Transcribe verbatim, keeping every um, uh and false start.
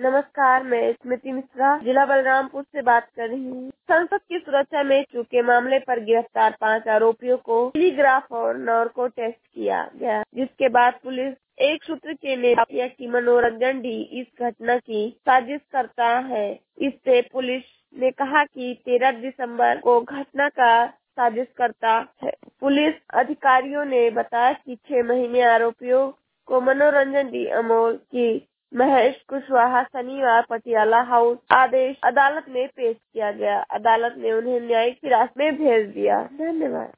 नमस्कार, मैं स्मृति मिश्रा जिला बलरामपुर से बात कर रही हूँ। संसद की सुरक्षा में चूके मामले पर गिरफ्तार पांच आरोपियों को पॉलीग्राफ और नार्को टेस्ट किया गया, जिसके बाद पुलिस एक सूत्र के नेता किया कि मनोरंजन डी इस घटना की साजिश करता है। इससे पुलिस ने कहा कि तेरह दिसंबर को घटना का साजिश करता है। पुलिस अधिकारियों ने बताया कि छह महीने आरोपियों को मनोरंजन डी अमोल की महेश कुशवाहा शनिवार पटियाला हाउस आदेश अदालत में पेश किया गया। अदालत ने उन्हें न्यायिक हिरासत में भेज दिया। धन्यवाद।